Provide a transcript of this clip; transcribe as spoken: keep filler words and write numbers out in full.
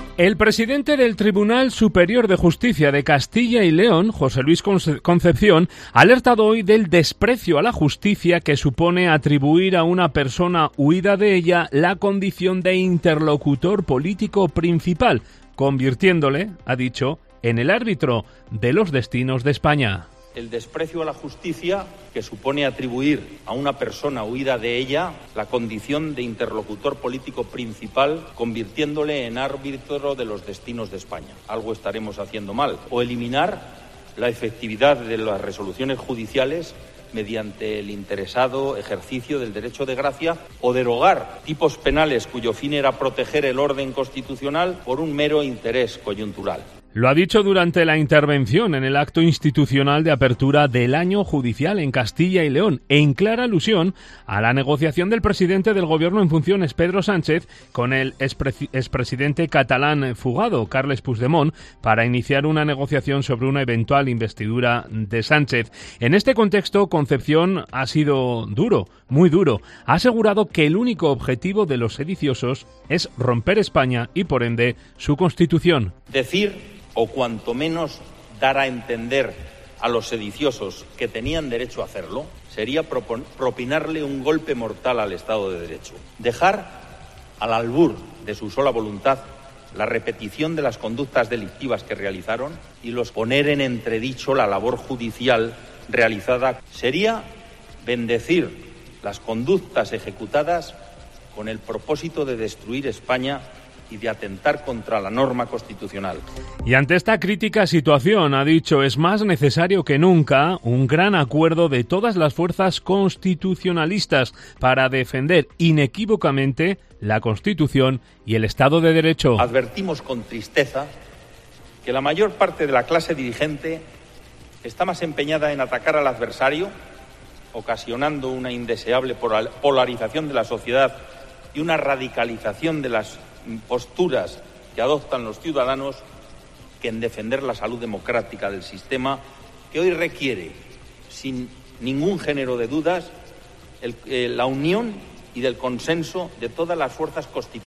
El presidente del Tribunal Superior de Justicia de Castilla y León, José Luis Concepción, ha alertado hoy del desprecio a la justicia que supone atribuir a una persona huida de ella la condición de interlocutor político principal, convirtiéndole, ha dicho, en el árbitro de los destinos de España. El desprecio a la justicia que supone atribuir a una persona huida de ella la condición de interlocutor político principal, convirtiéndole en árbitro de los destinos de España. Algo estaremos haciendo mal. O eliminar la efectividad de las resoluciones judiciales mediante el interesado ejercicio del derecho de gracia, o derogar tipos penales cuyo fin era proteger el orden constitucional por un mero interés coyuntural. Lo ha dicho durante la intervención en el acto institucional de apertura del año judicial en Castilla y León, en clara alusión a la negociación del presidente del Gobierno en funciones, Pedro Sánchez, con el expresidente catalán fugado, Carles Puigdemont, para iniciar una negociación sobre una eventual investidura de Sánchez. En este contexto, Concepción ha sido duro, muy duro. Ha asegurado que el único objetivo de los sediciosos es romper España y, por ende, su Constitución. Decir o cuanto menos dar a entender a los sediciosos que tenían derecho a hacerlo, sería propon- propinarle un golpe mortal al Estado de Derecho. Dejar al albur de su sola voluntad la repetición de las conductas delictivas que realizaron y los poner en entredicho la labor judicial realizada. Sería bendecir las conductas ejecutadas con el propósito de destruir España y de atentar contra la norma constitucional. Y ante esta crítica situación, ha dicho, es más necesario que nunca un gran acuerdo de todas las fuerzas constitucionalistas para defender inequívocamente la Constitución y el Estado de Derecho. Advertimos con tristeza que la mayor parte de la clase dirigente está más empeñada en atacar al adversario, ocasionando una indeseable polarización de la sociedad y una radicalización de las posturas que adoptan los ciudadanos, que en defender la salud democrática del sistema, que hoy requiere, sin ningún género de dudas, el, eh, la unión y del consenso de todas las fuerzas constitucionales.